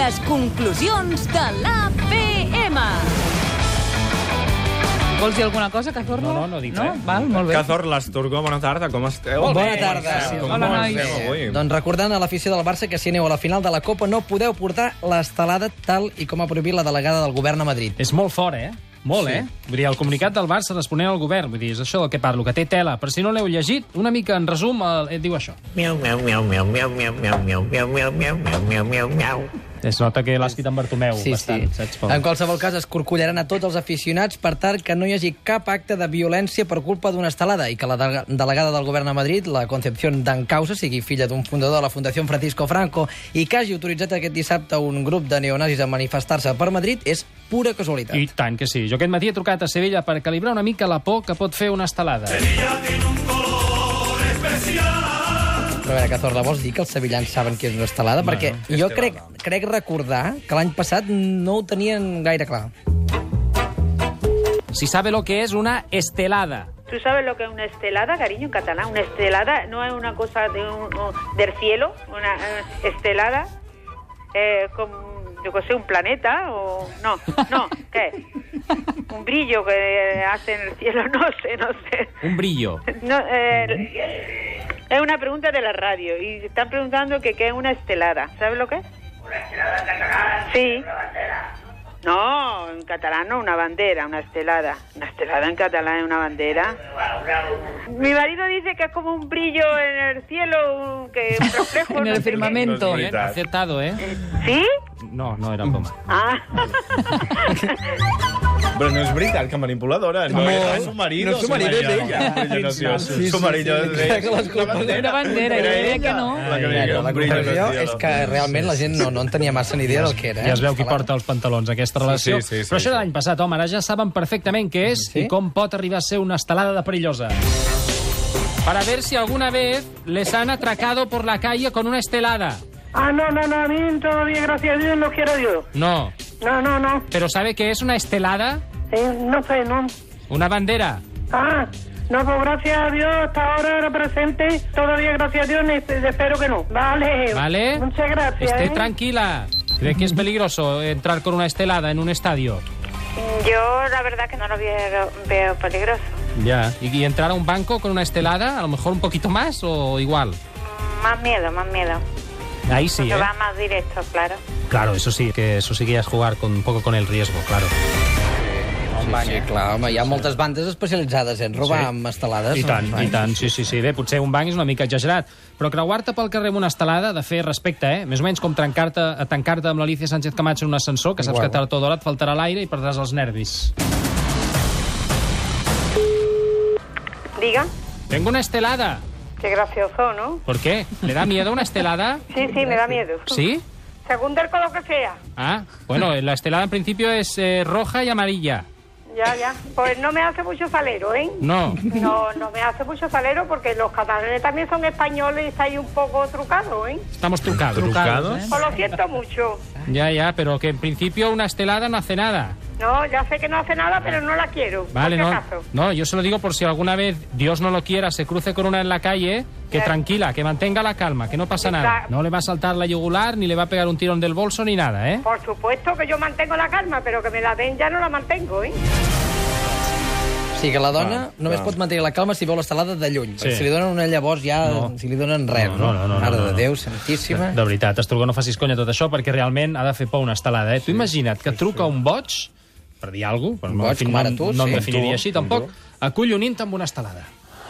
Les conclusions de l'APM. Vols dir alguna cosa, Cazorla? No dic res. Val, molt bé. Cazorla, Asturgo, bona tarda, com esteu? Bona tarda. Hola, nois. Doncs recordant a l'afició del Barça que si aneu a la final de la Copa no podeu portar l'estelada tal i com ha prohibit la delegada del govern a Madrid. És molt fort, eh? Molt, Sí. Vull dir, el comunicat del Barça responent al govern, vull dir, és això del que parlo, que té tela. Per si no l'heu llegit, una mica en resum, diu això. Miau, miau, miau, miau, miau, miau, miau, miau, miau, miau, miau, miau, miau, miau, miau. Es nota que l'ha escrit en Bartomeu, bastant, saps? En qualsevol cas, es corcollaran a tots els aficionats per tal que no hi hagi cap acte de violència per culpa d'una estelada i que la delegada del govern a Madrid, la Concepción Dancausa, sigui filla d'un fundador de la Fundació Francisco Franco i que hagi autoritzat aquest dissabte un grup de neonazis a manifestar-se per Madrid és pura casualitat. I tant que sí. Jo aquest matí he trucat a Sevilla per calibrar una mica la por que pot fer una estelada. Però a veure, Cazorla, vols dir que els sevillans saben què és una estelada? Perquè jo crec recordar que l'any passat no ho tenien gaire clar. Si sabe lo que es una estelada. ¿Tú sabes lo que es una estelada, cariño, en catalán? Una estelada no es una cosa del cielo, una estelada, como, yo qué sé, un planeta o... No, ¿qué? Un brillo que hace en el cielo, no sé. Un brillo. No, es una pregunta de la radio y se están preguntando que qué es una estelada. ¿Sabes lo que es? ¿Una estelada en catalán? Sí. ¿Una bandera? No, en catalán no, una bandera, una estelada. Una estelada en catalán es una bandera. Mi marido dice que es como un brillo en el cielo, que un reflejo. En el firmamento. No es Bien, acertado, ¿eh? ¿Sí? No era broma. Ah. Però no és veritat, que manipuladora. No, és su marido. No, su marido és ella. Su marido és ella. Una bandera, jo diria que no. La conclusió és que realment la gent no en tenia massa ni idea del que era. Ja es veu qui porta els pantalons, aquesta relació. Sí. Però això de l'any passat, home, ara ja saben perfectament què és i com pot arribar a ser una estelada de perillosa. Para ver si alguna vez les han atracado por la calle con una estelada. Ah, no, a mí todavía, gracias a Dios, no quiero Dios. No. No. ¿Pero sabe qué es una estelada? No sé, no. Una bandera. Ah, no, pues gracias a Dios, hasta ahora era presente, todavía gracias a Dios, espero que no. Vale. Muchas gracias. Esté tranquila. ¿Cree que es peligroso entrar con una estelada en un estadio? Yo la verdad que no lo veo peligroso. Ya. ¿Y entrar a un banco con una estelada? A lo mejor un poquito más o igual. Más miedo. Ahí sí, Que va más directo, claro. Claro, eso sí que ya es jugar un poco con el riesgo, claro. Sí, clar, home, hi ha moltes bandes especialitzades en robar amb estelades. I tant, sí. Bé, potser un banc és una mica exagerat, però creuar-te pel carrer amb una estelada, de fer respecte, Més o menys com tancar-te amb l'Alicia Sánchez Camacho en un ascensor, que saps que tard o d'hora et faltarà l'aire i perdràs els nervis. Diga. Tengo una estelada. Qué gracioso, ¿no? ¿Por qué? ¿Le da miedo una estelada? Sí, me da miedo. ¿Sí? Según del color que sea. Ah, bueno, la estelada en principio es roja y amarilla. Ya. Pues no me hace mucho falero, ¿eh? No. No me hace mucho falero porque los catalanes también son españoles y está ahí un poco trucados, ¿eh? Estamos trucados. ¿Trucados? Pues lo siento mucho. Ya, pero que en principio una estelada no hace nada. No, ya sé que no hace nada, pero no la quiero. Vale, ¿por qué acaso? no, yo se lo digo por si alguna vez, Dios no lo quiera, se cruce con una en la calle, que tranquila, que mantenga la calma, que no pasa nada. No le va a saltar la yugular, ni le va a pegar un tirón del bolso, ni nada, ¿eh? Por supuesto que yo mantengo la calma, pero que me la den ya no la mantengo, ¿eh? Sí, que la dona només pot mantenir la calma si veu l'estelada de lluny. Sí. Si li donen una llavors ja si li donen res. No. Mare de Déu, santíssima. De veritat, Asturgo, no facis conya tot això, perquè realment ha de fer por una estelada, Tu imagina't que truca un boig, per dir alguna cosa, boig com ara tu, no em sí. definiria així tampoc, acollonint amb una estelada.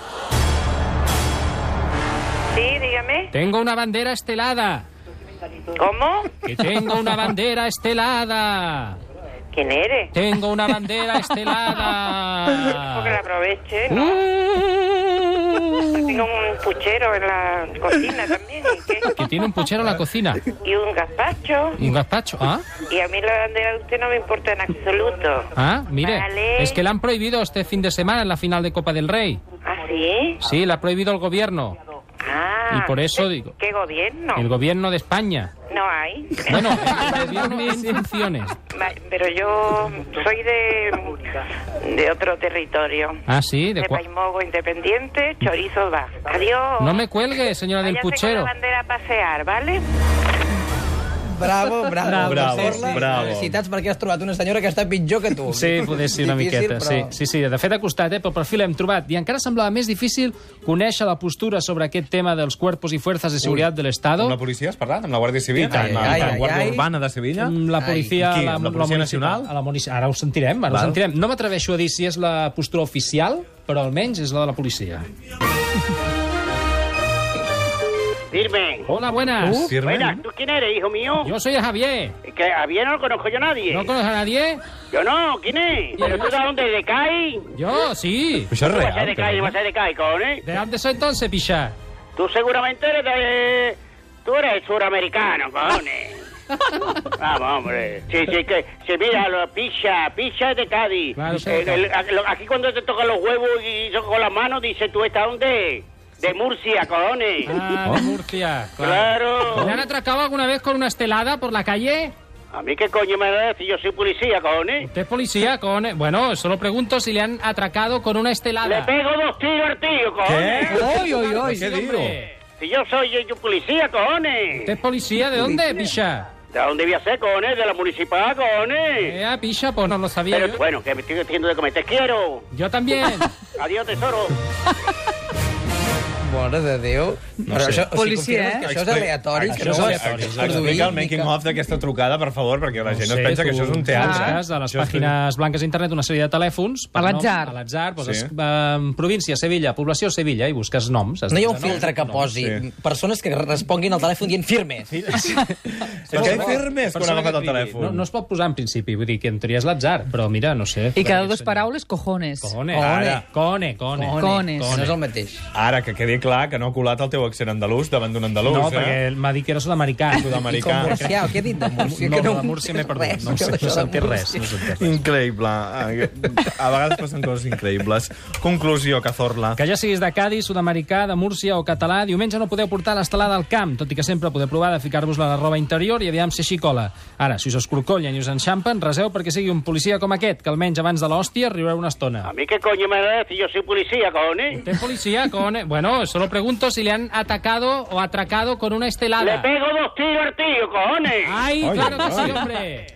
Sí, dígame. Tengo una bandera estelada. ¿Cómo? Que tengo una bandera estelada. ¿Quién eres? Tengo una bandera estelada. Porque la aproveche, ¿no? Tengo un puchero en la cocina también. ¿Y qué? Que tiene un puchero en la cocina. Y un gazpacho. ¿Y un gazpacho? Ah, Y a mí la bandera de usted no me importa en absoluto. Mire, Vale. es que la han prohibido este fin de semana en la final de Copa del Rey. ¿Ah, sí? Sí, la ha prohibido el gobierno. Ah. Y por eso digo, ¿Qué gobierno? el gobierno de España. No hay. Bueno, el gobierno en funciones. Pero yo soy de otro territorio. Ah, sí, De Paimogo Independiente, Chorizo va. Adiós. No me cuelgue, señora del Váyase puchero. con la bandera a pasear, ¿vale? Bravo. Bravo. Felicitats perquè has trobat una senyora que està pitjor que tu. Sí, poder ser una miqueta. Però... Sí. De fet, ha costat, però per fi l'hem trobat. I encara semblava més difícil conèixer la postura sobre aquest tema dels cuerpos y fuerzas de seguridad del Estado. Amb la policia has parlat? Amb la Guàrdia Civil? Amb la Guàrdia Urbana de Sevilla? La policia... Amb la Policia Nacional? Ara ho sentirem. No m'atreveixo a dir si és la postura oficial, però almenys és la de la policia. Firme. Hola, buenas. Buenas, ¿tú quién eres, hijo mío? Yo soy Javier. Que a Javier no lo conozco yo a nadie. ¿No conoces a nadie? Yo no, ¿quién es? ¿Pero tú de dónde? ¿De CAI? Yo, sí. Això és ¿Tú vas a ser real. de CAI, vas a ser de CAI, cojones? ¿De dónde soy entonces, picha? Tú seguramente eres de... Tú eres suramericano, cojones. Vamos, hombre. Sí, mira, picha es de Cádiz. Claro, aquí cuando te tocan los huevos y con las manos, dice, ¿tú estás dónde? De Murcia, cojones. De Murcia. Claro. ¿Le han atracado alguna vez con una estelada por la calle? A mí qué coño me da si yo soy policía, cojones. ¿Usted es policía, cojones? Bueno, solo pregunto si le han atracado con una estelada. Le pego 2 tiros al tío, cojones. ¿Qué? ¿Qué digo? Si yo soy policía, cojones. ¿Usted es policía? ¿De dónde, picha? ¿De dónde voy a ser, cojones? De la municipal, cojones. Picha, pues no lo sabía. Pero bueno, que me estoy haciendo de comer. Te quiero. Yo también. Adiós, tesoro. Mare de Déu. No Però sé. això, Policia, que això és aleatori. Això Que és no aleatori. Explica el making of d'aquesta trucada, per favor, perquè la gent no es pensa que això és un teatre. Busques a les pàgines blanques d'internet una sèrie de telèfons. A l'atzar. A l'atzar. Poses Sí. província, Sevilla, població, Sevilla, i busques noms. No hi ha un filtre que posi persones que responguin al telèfon dient firmes. Per què firmes quan ha agafat el telèfon? No es pot posar en principi, vull dir que en teoria és l'atzar, però mira, no sé. I cada 2 paraules, cojones. Cone. Cones. No és el mateix. Ara, que quedi clar que no ha colat el teu accent andalús davant d'un andalús, No, perquè m'ha dit que era sud-americà. Sud-americà. Com murcià, què he dit de Múrcia? No, Que de Múrcia m'he perdut. No sentit res. Increïble. A vegades passen coses increïbles. Conclusió, Cazorla. Que ja siguis de Cádiz, sud-americà, de Múrcia o català, diumenge no podeu portar l'estelada al camp, tot i que sempre podeu provar de ficar-vos-la a la roba interior i aviam si així cola. Ara, si us escorcollen i us enxampen, reseu perquè sigui un policia com aquest, que almenys abans de l'hòstia riureu una estona. A mí qué coño me da si yo soy policía, cojones. ¿Usted es policía, cojones? Bueno, solo pregunto si le han atacado o atracado con una estelada. Le pego 2 tiros al tío, cojones. ¡Ay, claro que sí, hombre!